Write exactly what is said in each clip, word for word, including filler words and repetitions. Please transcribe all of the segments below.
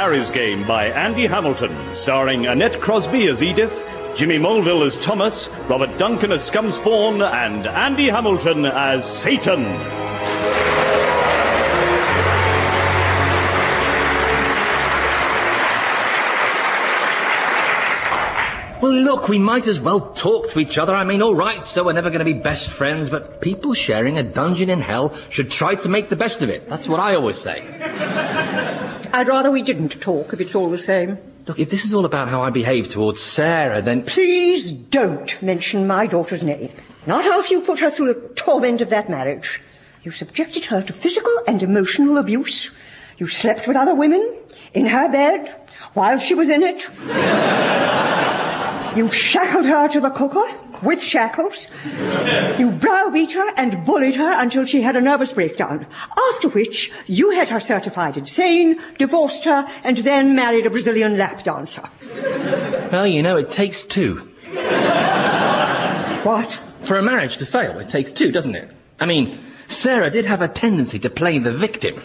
Harry's Game by Andy Hamilton, starring Annette Crosby as Edith, Jimmy Mulville as Thomas, Robert Duncan as Scumspawn, and Andy Hamilton as Satan. Well, look, we might as well talk to each other. I mean, all right, so we're never going to be best friends, but people sharing a dungeon in hell should try to make the best of it. That's what I always say. I'd rather we didn't talk, if it's all the same. Look, if this is all about how I behave towards Sarah, then... Please don't mention my daughter's name. Not after you put her through the torment of that marriage. You subjected her to physical and emotional abuse. You slept with other women, in her bed, while she was in it. You shackled her to the cooker, with shackles. You browbeat her and bullied her until she had a nervous breakdown. After which, you had her certified insane, divorced her, and then married a Brazilian lap dancer. Well, you know, it takes two. What? For a marriage to fail, it takes two, doesn't it? I mean, Sarah did have a tendency to play the victim.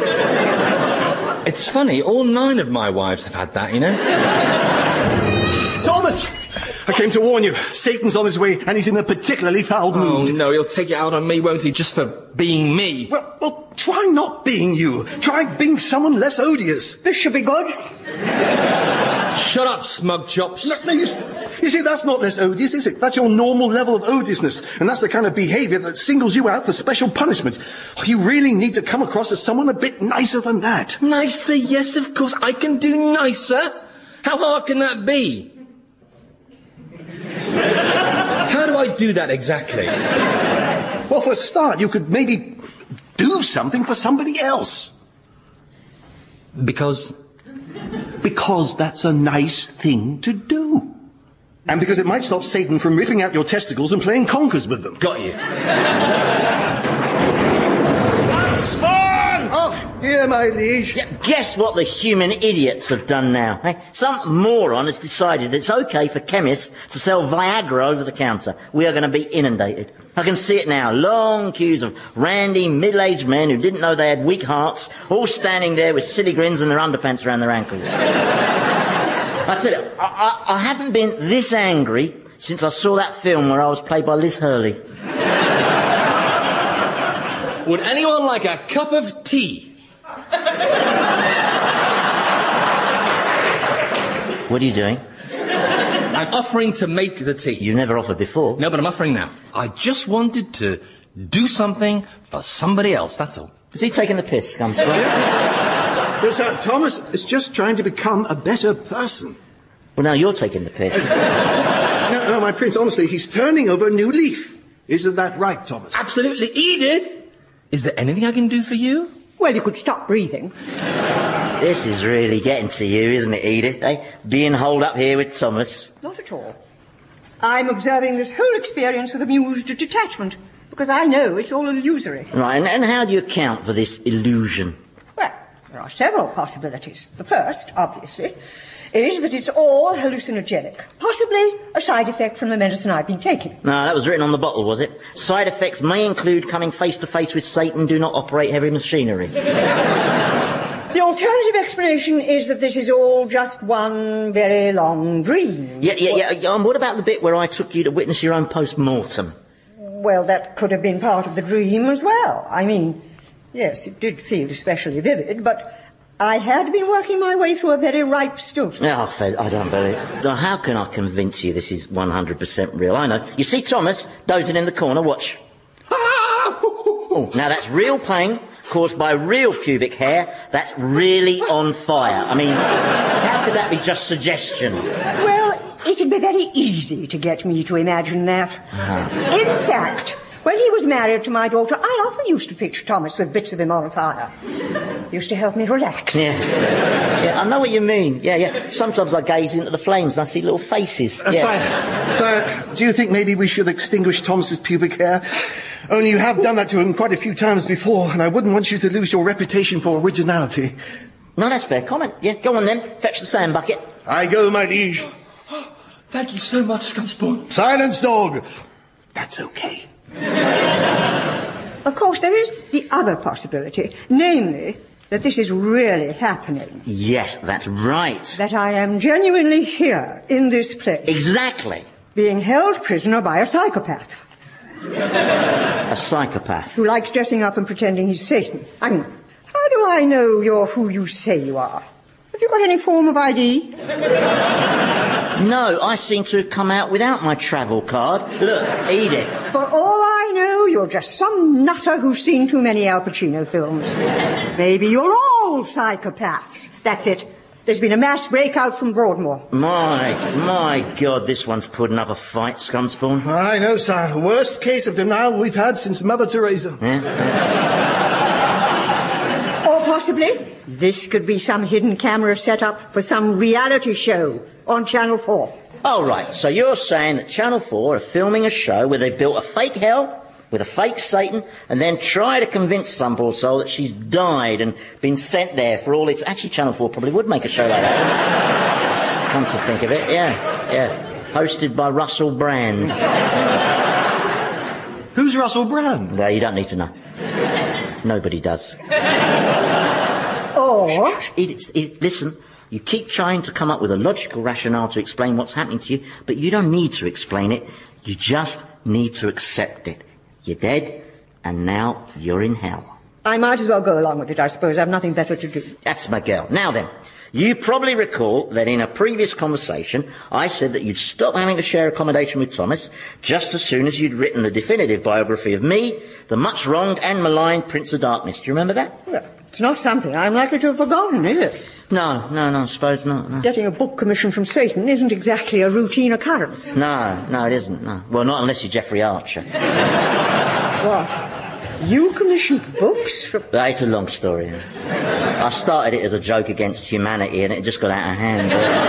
It's funny, all nine of my wives have had that, you know? Thomas! I came to warn you. Satan's on his way, and he's in a particularly foul mood. Oh, no, he'll take it out on me, won't he, just for being me? Well, well, try not being you. Try being someone less odious. This should be good. Shut up, smug chops. No, no, you, you see, that's not less odious, is it? That's your normal level of odiousness, and that's the kind of behaviour that singles you out for special punishment. Oh, you really need to come across as someone a bit nicer than that. Nicer? Yes, of course, I can do nicer. How hard can that be? How do I do that exactly? Well, for a start, you could maybe do something for somebody else. Because? Because that's a nice thing to do. And because it might stop Satan from ripping out your testicles and playing conkers with them. Got you. Spawn! Oh, here, my liege. Yeah, guess what the human idiots have done now? Eh? Some moron has decided that it's okay for chemists to sell Viagra over the counter. We are going to be inundated. I can see it now. Long queues of randy, middle-aged men who didn't know they had weak hearts, all standing there with silly grins and their underpants around their ankles. I tell you, I, I, I haven't been this angry since I saw that film where I was played by Liz Hurley. Would anyone like a cup of tea? What are you doing? I'm offering to make the tea. You've never offered before. No, but I'm offering now. I just wanted to do something for somebody else, that's all. Is he taking the piss, Scumspawn? What's that, Thomas? It's just trying to become a better person. Well, now you're taking the piss. No, no, my prince, honestly, he's turning over a new leaf. Isn't that right, Thomas? Absolutely. Edith, is there anything I can do for you? Well, you could stop breathing. This is really getting to you, isn't it, Edith? Eh? Being holed up here with Thomas. Not at all. I'm observing this whole experience with amused detachment, because I know it's all illusory. Right, and, and how do you account for this illusion? Well, there are several possibilities. The first, obviously, is that it's all hallucinogenic. Possibly a side effect from the medicine I've been taking. No, that was written on the bottle, was it? Side effects may include coming face to face with Satan. Do not operate heavy machinery. The alternative explanation is that this is all just one very long dream. Yeah, yeah, yeah. yeah. Um, what about the bit where I took you to witness your own post-mortem? Well, that could have been part of the dream as well. I mean, yes, it did feel especially vivid, but I had been working my way through a very ripe stoof. Oh, Fed, I don't believe it. Now, how can I convince you this is one hundred percent real? I know. You see Thomas dozing in the corner. Watch. Oh, now that's real pain caused by real pubic hair that's really on fire. I mean, how could that be just suggestion? Well, it'd be very easy to get me to imagine that. Uh-huh. In fact, when he was married to my daughter, I often used to picture Thomas with bits of him on fire. Used to help me relax. Yeah. Yeah, I know what you mean. Yeah, yeah. Sometimes I gaze into the flames and I see little faces. Uh, yeah. Sire, sire, do you think maybe we should extinguish Thomas's pubic hair? Only you have done that to him quite a few times before, and I wouldn't want you to lose your reputation for originality. No, that's fair comment. Yeah, go on then. Fetch the sand bucket. I go, my liege. Thank you so much, Scumspawn. Silence, dog. That's okay. Of course, there is the other possibility, namely that this is really happening. Yes, that's right. That I am genuinely here, in this place. Exactly. Being held prisoner by a psychopath. A psychopath. Who likes dressing up and pretending he's Satan. I mean, how do I know you're who you say you are? Have you got any form of I D? No, I seem to have come out without my travel card. Look, Edith. For all I know, you're just some nutter who's seen too many Al Pacino films. Maybe you're all psychopaths. That's it. There's been a mass breakout from Broadmoor. My, my God, this one's putting up a fight, Scumspawn. I know, sir. Worst case of denial we've had since Mother Teresa. Yeah, yeah. Or possibly, this could be some hidden camera set up for some reality show on Channel four. Oh, right. So you're saying that Channel four are filming a show where they built a fake hell with a fake Satan and then try to convince some poor soul that she's died and been sent there for all its... Actually, Channel four probably would make a show like that. Come to think of it, yeah, yeah. Hosted by Russell Brand. Who's Russell Brand? No, you don't need to know. Nobody does. Or... Edith, Edith, listen, you keep trying to come up with a logical rationale to explain what's happening to you, but you don't need to explain it. You just need to accept it. You're dead, and now you're in hell. I might as well go along with it, I suppose. I've nothing better to do. That's my girl. Now then, you probably recall that in a previous conversation, I said that you'd stop having to share accommodation with Thomas just as soon as you'd written the definitive biography of me, the much-wronged and maligned Prince of Darkness. Do you remember that? Well, it's not something I'm likely to have forgotten, is it? No, no, no, I suppose not. No. Getting a book commission from Satan isn't exactly a routine occurrence. No, no, it isn't, no. Well, not unless you're Jeffrey Archer. What? You commissioned books from... It's a long story. I started it as a joke against humanity and it just got out of hand.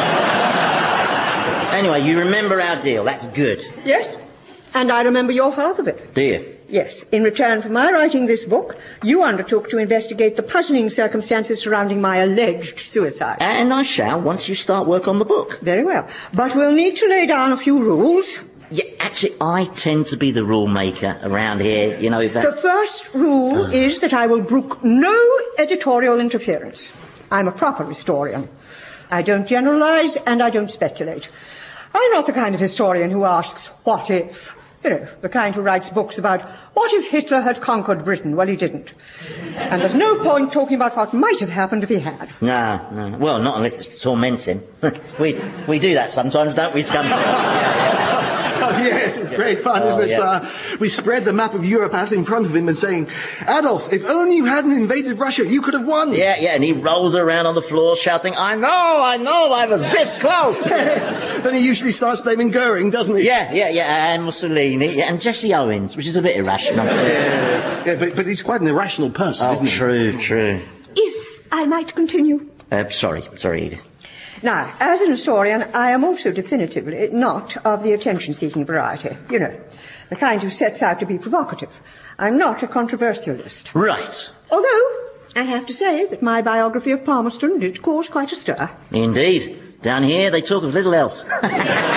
Anyway, you remember our deal. That's good. Yes, and I remember your half of it. Do you? Yes. In return for my writing this book, you undertook to investigate the puzzling circumstances surrounding my alleged suicide. And I shall, once you start work on the book. Very well. But we'll need to lay down a few rules. Yeah, actually, I tend to be the rule maker around here, you know, if that's... The first rule uh. is that I will brook no editorial interference. I'm a proper historian. I don't generalize and I don't speculate. I'm not the kind of historian who asks, what if? You know, the kind who writes books about, what if Hitler had conquered Britain? Well, he didn't. And there's no point talking about what might have happened if he had. No, no. Well, not unless it's to torment him. we we do that sometimes, don't we, Scum? Oh, yes, it's great fun, oh, isn't it? Yeah. Uh, we spread the map of Europe out in front of him and saying, Adolf, if only you hadn't invaded Russia, you could have won. Yeah, yeah, and he rolls around on the floor shouting, I know, I know, I was this close. Then he usually starts blaming Goering, doesn't he? Yeah, yeah, yeah, and Mussolini, yeah, and Jesse Owens, which is a bit irrational. Yeah, yeah but, but he's quite an irrational person, oh, isn't he? true, true. If I might continue. Uh, sorry, sorry, Edith. Now, as an historian, I am also definitively not of the attention-seeking variety. You know, the kind who sets out to be provocative. I'm not a controversialist. Right. Although, I have to say that my biography of Palmerston did cause quite a stir. Indeed. Down here, they talk of little else. uh,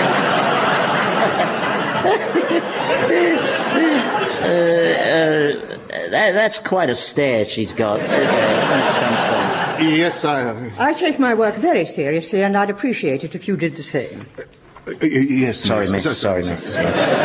uh, that, that's quite a stare she's got. Yes, I... I take my work very seriously, and I'd appreciate it if you did the same. Uh, uh, yes, Sorry, miss. miss. So, Sorry, so, miss.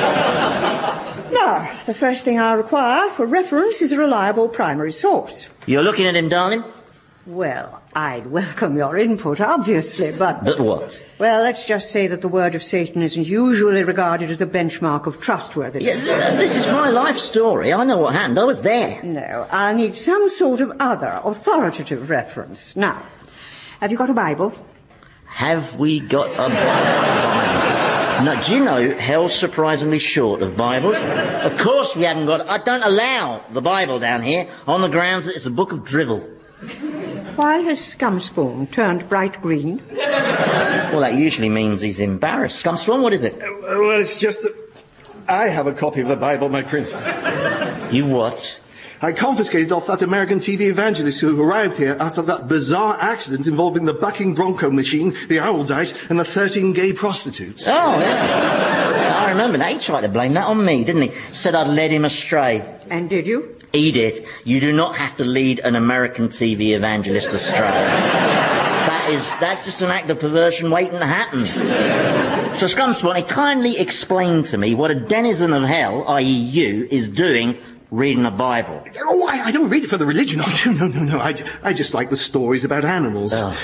Now, the first thing I require for reference is a reliable primary source. You're looking at him, darling? Well, I'd welcome your input, obviously, but... But what? Well, let's just say that the word of Satan isn't usually regarded as a benchmark of trustworthiness. Yeah, this is my life story. I know what happened. I was there. No, I'll need some sort of other authoritative reference. Now, have you got a Bible? Have we got a Bible? Now, do you know, hell's surprisingly short of Bibles? Of course we haven't got... I don't allow the Bible down here on the grounds that it's a book of drivel. Why has Scumspawn turned bright green? Well, that usually means he's embarrassed. Scumspawn, what is it? Uh, well, it's just that I have a copy of the Bible, my prince. You what? I confiscated off that American T V evangelist who arrived here after that bizarre accident involving the bucking bronco machine, the owl dice, and the thirteen gay prostitutes. Oh, yeah. I remember that. He tried to blame that on me, didn't he? Said I'd led him astray. And did you? Edith, you do not have to lead an American T V evangelist astray. That is, that's just an act of perversion waiting to happen. So Scumspot, kindly explain to me what a denizen of hell, that is you, is doing reading the Bible. Oh, I, I don't read it for the religion. Oh, no, no, no. I, I just like the stories about animals. Oh.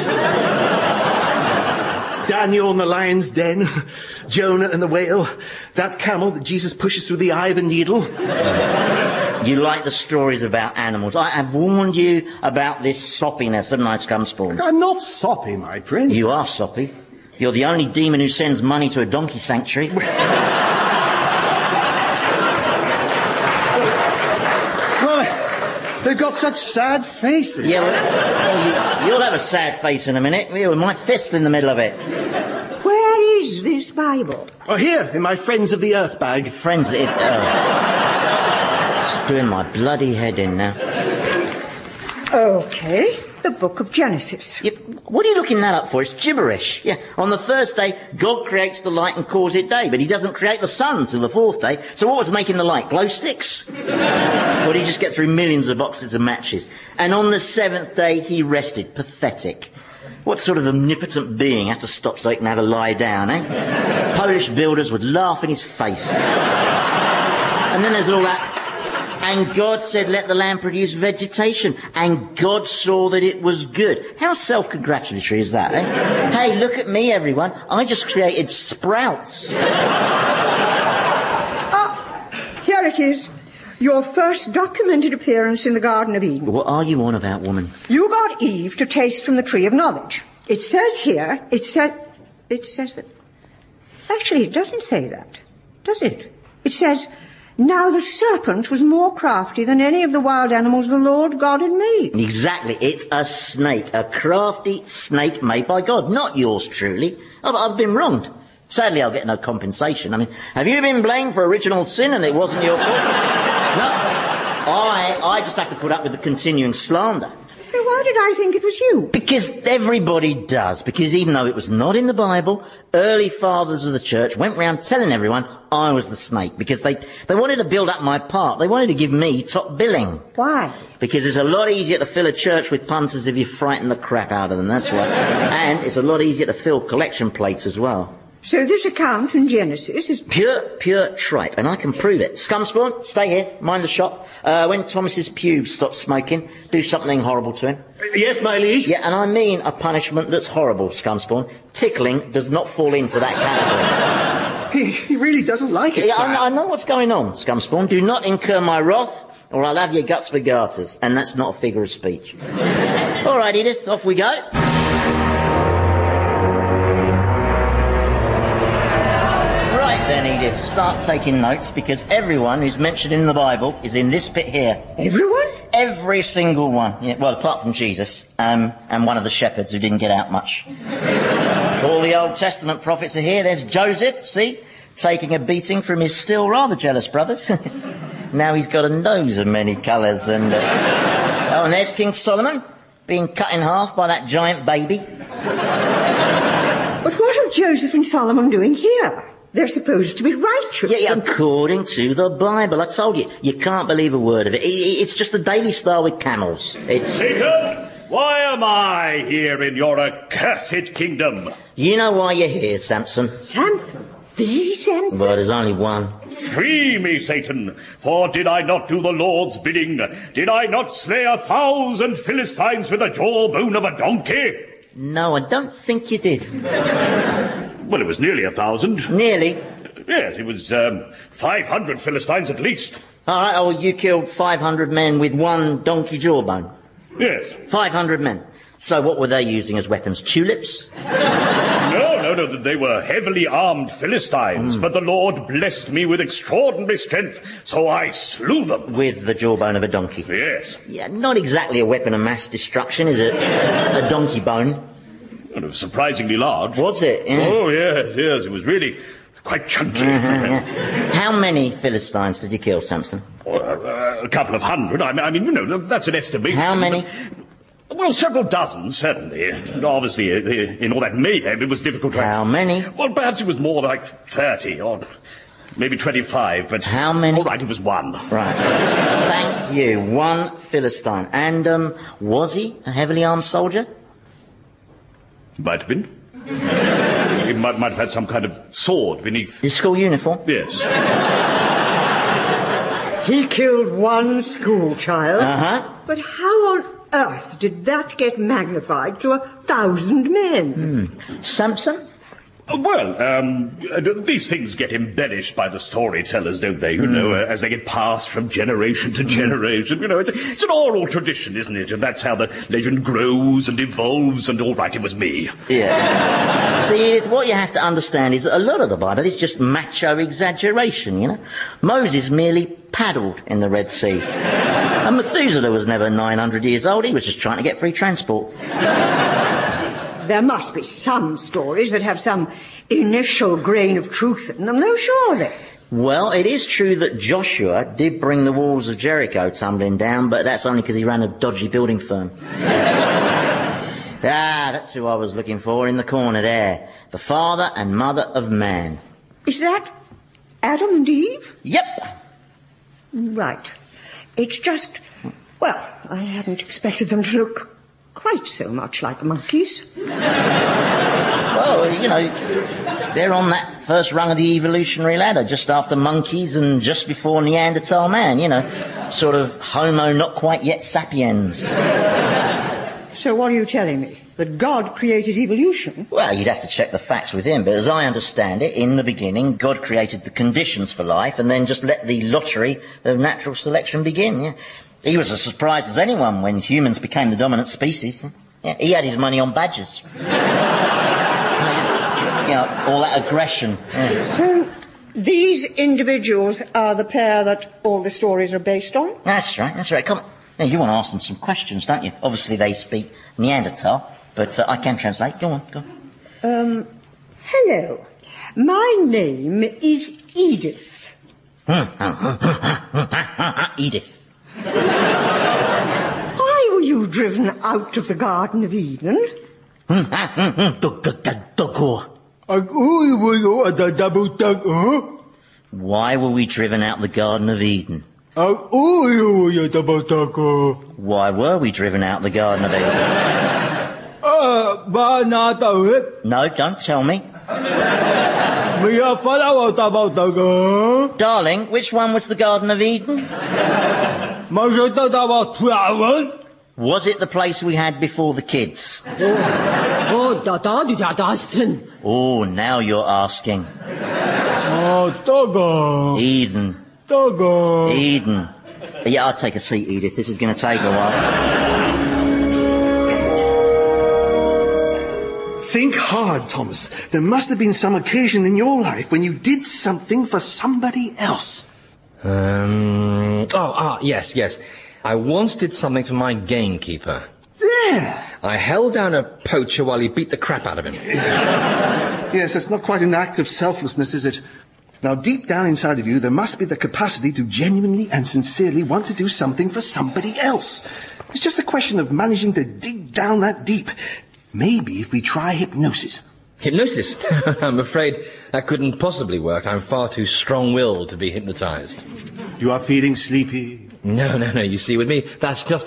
Daniel and the lion's den, Jonah and the whale, that camel that Jesus pushes through the eye of a needle. You like the stories about animals. I have warned you about this soppiness, haven't I, Scumspawn? I'm not soppy, my prince. You are soppy. You're the only demon who sends money to a donkey sanctuary. They've got such sad faces. Yeah, well, well you, you'll have a sad face in a minute, with my fist in the middle of it. Where is this Bible? Oh, here, in my Friends of the Earth bag. Friends of the Earth... Oh. Screwing my bloody head in now. Okay, the book of Genesis. Yeah, what are you looking that up for? It's gibberish. Yeah, on the first day, God creates the light and calls it day, but he doesn't create the sun till the fourth day. So what was making the light? Glow sticks? Well, he just get through millions of boxes of matches. And on the seventh day, he rested. Pathetic. What sort of omnipotent being has to stop so he can have a lie down, eh? Polish builders would laugh in his face. And then there's all that... And God said, let the land produce vegetation. And God saw that it was good. How self-congratulatory is that, eh? Hey, look at me, everyone. I just created sprouts. Ah, here it is. Your first documented appearance in the Garden of Eden. What are you on about, woman? You got Eve to taste from the tree of knowledge. It says here, it said, it says that... Actually, it doesn't say that, does it? It says... Now the serpent was more crafty than any of the wild animals the Lord God had made. Exactly. It's a snake. A crafty snake made by God. Not yours truly. I've, I've been wronged. Sadly, I'll get no compensation. I mean, have you been blamed for original sin and it wasn't your fault? No. I, I just have to put up with the continuing slander. So why did I think it was you? Because everybody does. Because even though it was not in the Bible, early fathers of the church went round telling everyone I was the snake. Because they, they wanted to build up my part. They wanted to give me top billing. Why? Because it's a lot easier to fill a church with punters if you frighten the crap out of them, that's why. And it's a lot easier to fill collection plates as well. So this account in Genesis is... Pure, pure tripe, and I can prove it. Scumspawn, stay here, mind the shop. Uh, when Thomas's pubes stop smoking, do something horrible to him. Yes, my liege. Yeah, and I mean a punishment that's horrible, Scumspawn. Tickling does not fall into that category. He, he really doesn't like it, Yeah, sir. I, I know what's going on, Scumspawn. Do not incur my wrath, or I'll have your guts for garters, and that's not a figure of speech. All right, Edith, off we go. Then, Edith, start taking notes, because everyone who's mentioned in the Bible is in this bit here. Everyone? Every single one. Yeah, well, apart from Jesus, um, and one of the shepherds who didn't get out much. All the Old Testament prophets are here. There's Joseph, see, taking a beating from his still rather jealous brothers. Now he's got a nose of many colours, and... Uh... Oh, and there's King Solomon, being cut in half by that giant baby. But what are Joseph and Solomon doing here? They're supposed to be righteous. Yeah, yeah, according to the Bible. I told you, you can't believe a word of it. it it's just the Daily Star with camels. It's... Satan, why am I here in your accursed kingdom? You know why you're here, Samson? Samson? The Samson? Well, there's only one. Free me, Satan, for did I not do the Lord's bidding? Did I not slay a thousand Philistines with the jawbone of a donkey? No, I don't think you did. Well, it was nearly a thousand. Nearly? Yes, it was um, five hundred Philistines at least. All right, oh, you killed five hundred men with one donkey jawbone. Yes. five hundred men. So what were they using as weapons? Tulips? No, no, no, they were heavily armed Philistines, mm. but the Lord blessed me with extraordinary strength, so I slew them. With the jawbone of a donkey? Yes. Yeah, not exactly a weapon of mass destruction, is it? A donkey bone. Well, it was surprisingly large. Was it? Yeah. Oh, yes, yes, it was really quite chunky. Uh-huh, yeah. How many Philistines did you kill, Samson? Uh, a couple of hundred. I mean, I mean, you know, that's an estimation. How many? Well, Well, several dozens, certainly. Obviously, uh, in all that mayhem, it was difficult to... How many? Well, perhaps it was more like thirty, or maybe twenty-five, but... How many? All right, it was one. Right. Thank you. One Philistine. And, um, was he a heavily armed soldier? Might have been. He might, might have had some kind of sword beneath... His school uniform? Yes. He killed one school child. Uh-huh. But how on earth did that get magnified to a thousand men? Hmm. Samson? Uh, Well, um, uh, these things get embellished by the storytellers, don't they? You know, uh, as they get passed from generation to generation. You know, it's, it's an oral tradition, isn't it? And that's how the legend grows and evolves, and all right, it was me. Yeah. See, Edith, what you have to understand is that a lot of the Bible is just macho exaggeration, you know. Moses merely paddled in the Red Sea. And Methuselah was never nine hundred years old. He was just trying to get free transport. There must be some stories that have some initial grain of truth in them, though, surely. Well, it is true that Joshua did bring the walls of Jericho tumbling down, but that's only because he ran a dodgy building firm. Ah, that's who I was looking for in the corner there. The father and mother of man. Is that Adam and Eve? Yep. Right. It's just, well, I hadn't expected them to look quite so much like monkeys. Well, you know, they're on that first rung of the evolutionary ladder, just after monkeys and just before Neanderthal man, you know. Sort of Homo not quite yet sapiens. So what are you telling me? That God created evolution? Well, you'd have to check the facts with him, but as I understand it, in the beginning, God created the conditions for life and then just let the lottery of natural selection begin, yeah. He was as surprised as anyone when humans became the dominant species. Yeah, he had his money on badgers. You know, all that aggression. Yeah. So, these individuals are the pair that all the stories are based on? That's right, that's right. Come on. Now, you want to ask them some questions, don't you? Obviously, they speak Neanderthal, but uh, I can translate. Go on, go on. Um, hello. My name is Edith. Edith. Why were you driven out of the Garden of Eden? Why were we driven out the Garden of Eden? Why were we driven out the Garden of Eden? No, don't tell me. Darling, which one was the Garden of Eden? Was it the place we had before the kids? Oh, now you're asking. Eden. Eden. Yeah, I'll take a seat, Edith. This is going to take a while. Think hard, Thomas. There must have been some occasion in your life when you did something for somebody else. Um, oh, ah, yes, yes. I once did something for my gamekeeper. There! I held down a poacher while he beat the crap out of him. Yes, that's not quite an act of selflessness, is it? Now, deep down inside of you, there must be the capacity to genuinely and sincerely want to do something for somebody else. It's just a question of managing to dig down that deep. Maybe if we try hypnosis. Hypnosis? I'm afraid that couldn't possibly work. I'm far too strong-willed to be hypnotized. You are feeling sleepy? No, no, no. You see, with me, that's just...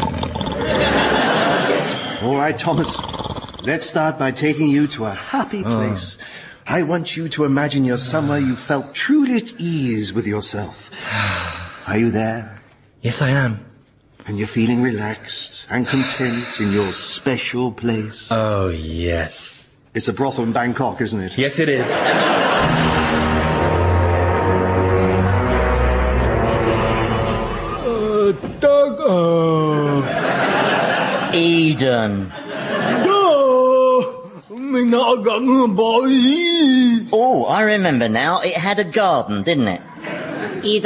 All right, Thomas. Let's start by taking you to a happy place. Oh. I want you to imagine you're somewhere you felt truly at ease with yourself. Are you there? Yes, I am. And you're feeling relaxed and content in your special place? Oh, yes. It's a brothel in Bangkok, isn't it? Yes, it is. Eden. Oh, I remember now. It had a garden, didn't it? It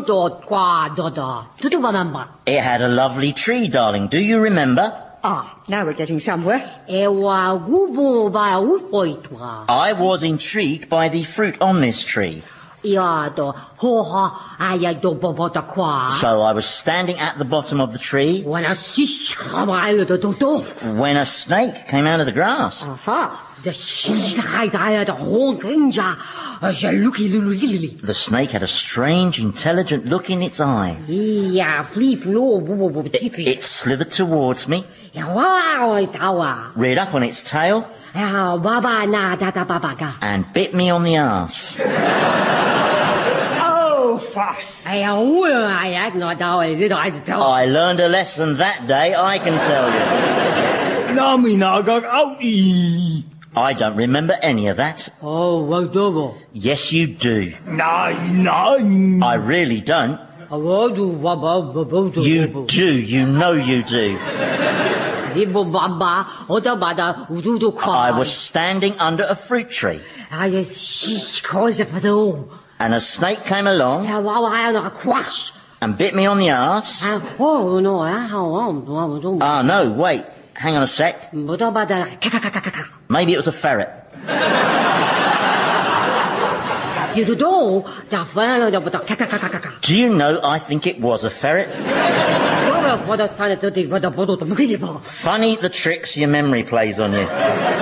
had a lovely tree, darling. Do you remember? Ah, now we're getting somewhere. I was intrigued by the fruit on this tree. So I was standing at the bottom of the tree when a snake came out of the grass. Aha. The snake had a strange, intelligent look in its eye. It, it slithered towards me, reared up on its tail, and bit me on the arse. Oh, fuck. I learned a lesson that day, I can tell you. I don't remember any of that. Oh, yes, you do. No, no. I really don't. You do, you know you do. I was standing under a fruit tree. And a snake came along and bit me on the arse. Ah, no, wait. Hang on a sec. Maybe it was a ferret. Do you know I think it was a ferret? Funny the tricks your memory plays on you.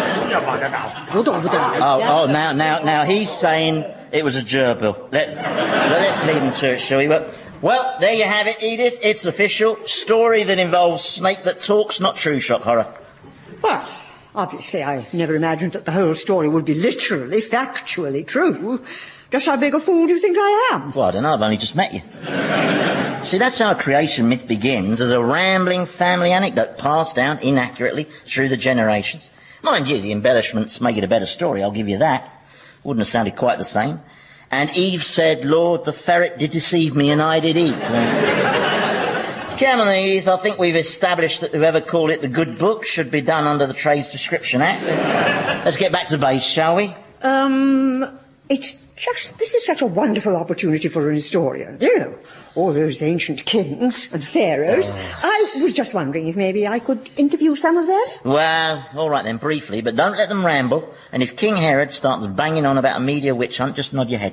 Oh, oh, now, now, now he's saying it was a gerbil. Let, let's leave him to it, shall we? Well, well, there you have it, Edith. It's official. Story that involves snake that talks, not true shock horror. Well, obviously I never imagined that the whole story would be literally, factually true. Just how big a fool do you think I am? Well, I don't know. I've only just met you. See, that's how a creation myth begins, as a rambling family anecdote passed down inaccurately through the generations. Mind you, the embellishments make it a better story, I'll give you that. Wouldn't have sounded quite the same. And Eve said, Lord, the ferret did deceive me and I did eat. Come on, Edith, I think we've established that whoever called it the good book should be done under the Trades Description Act. Let's get back to base, shall we? Um, it's just, this is such a wonderful opportunity for an historian. You know, all those ancient kings and pharaohs. Oh. I was just wondering if maybe I could interview some of them. Well, all right then, briefly, but don't let them ramble. And if King Herod starts banging on about a media witch hunt, just nod your head.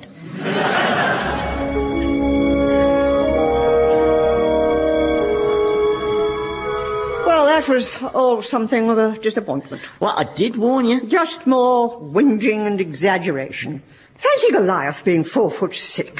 Well, that was all something of a disappointment. Well, I did warn you. Just more whinging and exaggeration. Fancy Goliath being four foot six.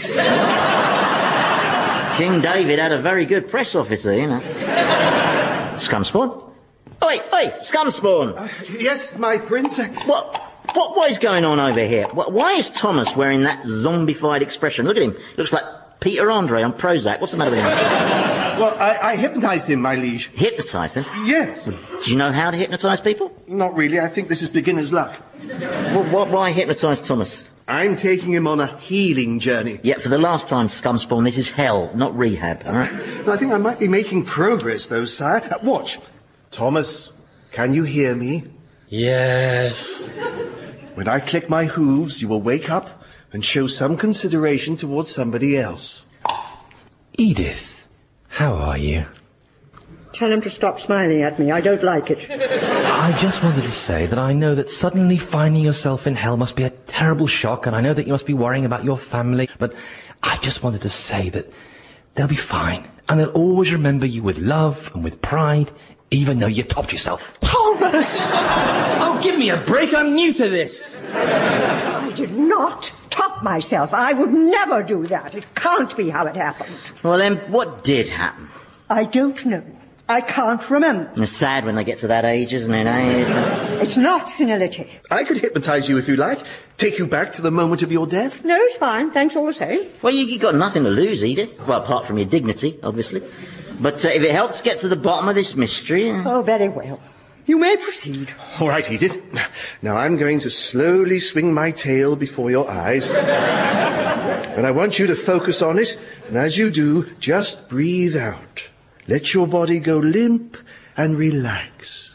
King David had a very good press officer, you know. Scumspawn? Oi, oi, Scumspawn! Uh, yes, my prince. What, what, what is going on over here? Why is Thomas wearing that zombified expression? Look at him. Looks like Peter Andre on Prozac. What's the matter with him? Well, I, I hypnotised him, my liege. Hypnotised him? Yes. Do you know how to hypnotise people? Not really. I think this is beginner's luck. Well, what, why hypnotise Thomas? I'm taking him on a healing journey. Yeah, for the last time, Scumspawn, this is hell, not rehab, all right? I think I might be making progress, though, sire. Uh, watch. Thomas, can you hear me? Yes. When I click my hooves, you will wake up and show some consideration towards somebody else. Edith, how are you? Tell him to stop smiling at me. I don't like it. I just wanted to say that I know that suddenly finding yourself in hell must be a terrible shock, and I know that you must be worrying about your family, but I just wanted to say that they'll be fine, and they'll always remember you with love and with pride, even though you topped yourself. Thomas! Oh, give me a break. I'm new to this. I did not top myself. I would never do that. It can't be how it happened. Well, then, what did happen? I don't know. I can't remember. It's sad when they get to that age, isn't it, eh? Isn't it? It's not senility. I could hypnotise you if you like. Take you back to the moment of your death. No, it's fine. Thanks all the same. Well, you, you got nothing to lose, Edith. Well, apart from your dignity, obviously. But uh, if it helps get to the bottom of this mystery... Uh... Oh, very well. You may proceed. All right, Edith. Now I'm going to slowly swing my tail before your eyes. And I want you to focus on it. And as you do, just breathe out. Let your body go limp and relax.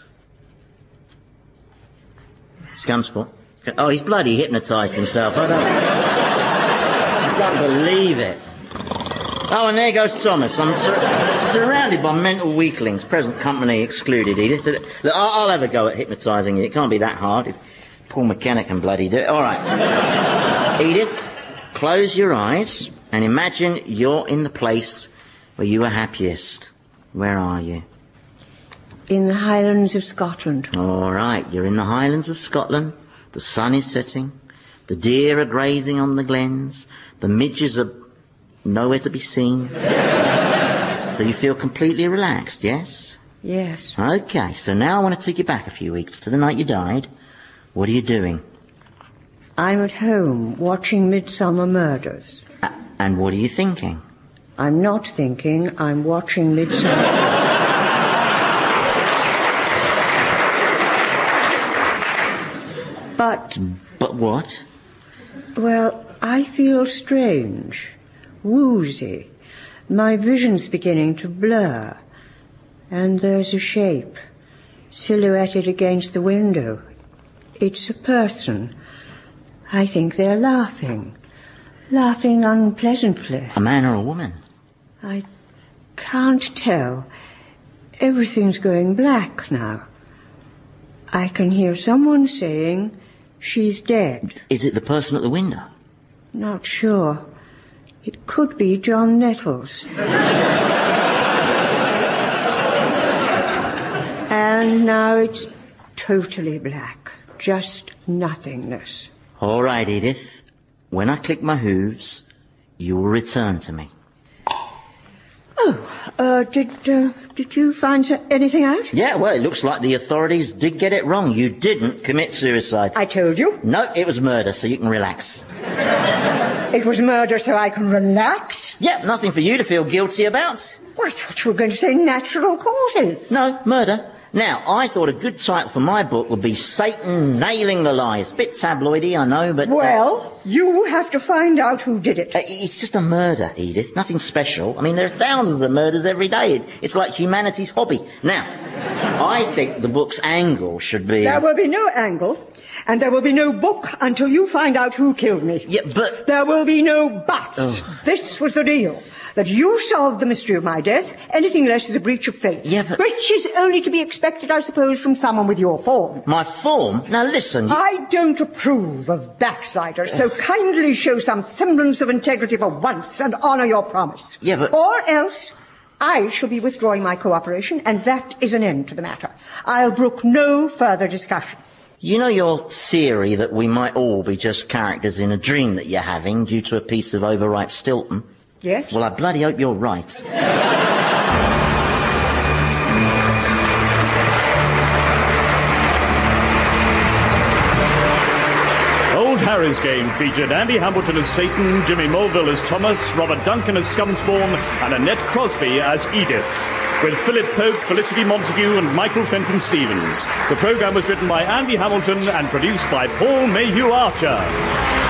Scumspawn. Oh, he's bloody hypnotised himself. I don't, I don't believe it. Oh, and there goes Thomas. I'm sur- surrounded by mental weaklings. Present company excluded, Edith. Look, I'll, I'll have a go at hypnotising you. It can't be that hard if Paul Mechanic can bloody do it. All right. Edith, close your eyes and imagine you're in the place where you were happiest. Where are you? In the Highlands of Scotland. All right, you're in the Highlands of Scotland. The sun is setting. The deer are grazing on the glens. The midges are nowhere to be seen. So you feel completely relaxed, yes? Yes. Okay, so now I want to take you back a few weeks to the night you died. What are you doing? I'm at home watching Midsummer Murders. A- and what are you thinking? I'm not thinking, I'm watching Midsummer. But... But what? Well, I feel strange, woozy. My vision's beginning to blur. And there's a shape, silhouetted against the window. It's a person. I think they're laughing. Laughing unpleasantly. A man or a woman? I can't tell. Everything's going black now. I can hear someone saying she's dead. Is it the person at the window? Not sure. It could be John Nettles. And now it's totally black. Just nothingness. All right, Edith. When I click my hooves, you will return to me. Oh, uh, did, uh, did you find anything out? Yeah, well, it looks like the authorities did get it wrong. You didn't commit suicide. I told you. No, it was murder, so you can relax. It was murder, so I can relax? Yeah, nothing for you to feel guilty about. Well, I thought you were going to say natural causes. No, murder. Now, I thought a good title for my book would be Satan Nailing the Lies. Bit tabloidy, I know, but... Well, uh, you have to find out who did it. Uh, it's just a murder, Edith. Nothing special. I mean, there are thousands of murders every day. It, it's like humanity's hobby. Now, I think the book's angle should be... There will be no angle, and there will be no book until you find out who killed me. Yeah, but... There will be no buts. Oh. This was the deal. That you solved the mystery of my death. Anything less is a breach of faith. Yeah, but... Which is only to be expected, I suppose, from someone with your form. My form? Now listen... You... I don't approve of backsliders, so kindly show some semblance of integrity for once and honour your promise. Yeah, but... Or else, I shall be withdrawing my cooperation, and that is an end to the matter. I'll brook no further discussion. You know your theory that we might all be just characters in a dream that you're having due to a piece of overripe Stilton? Yes? Well, I bloody hope you're right. Old Harry's Game featured Andy Hamilton as Satan, Jimmy Mulville as Thomas, Robert Duncan as Scumspawn, and Annette Crosby as Edith, with Philip Pope, Felicity Montague, and Michael Fenton Stevens. The programme was written by Andy Hamilton and produced by Paul Mayhew Archer.